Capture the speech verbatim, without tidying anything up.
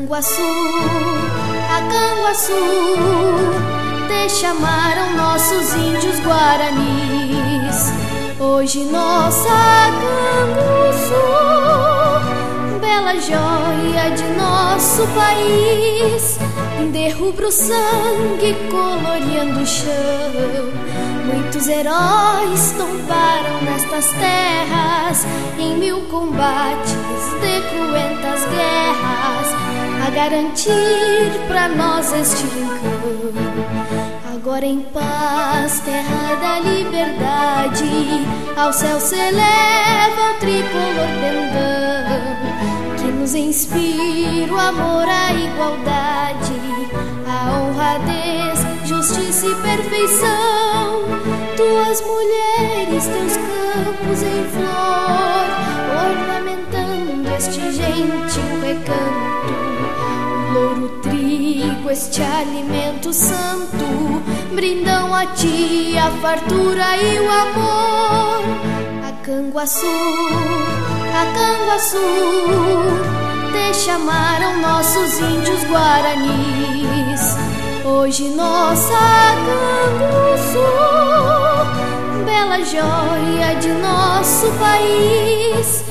Canguaçu, a Canguaçu, te chamaram nossos índios guaranis. Hoje nossa Canguaçu, bela joia de nosso país, de rubro sangue coloreando o chão. Muitos heróis tomparam nestas terras, em mil combates de cruentas guerras, a garantir pra nós este rincão. Agora em paz, terra da liberdade, ao céu se eleva o tricolor pendão, que nos inspira o amor, a igualdade, a honradez, justiça e perfeição. Tuas mulheres, teus campos em flor, ornamentando este gentil recanto. O louro, o trigo, este alimento santo, brindam a ti a fartura e o amor. A Canguaçu, a Canguaçu, te chamaram nossos índios guaranis. Hoje nossa Canguaçu, bela joia de nosso país,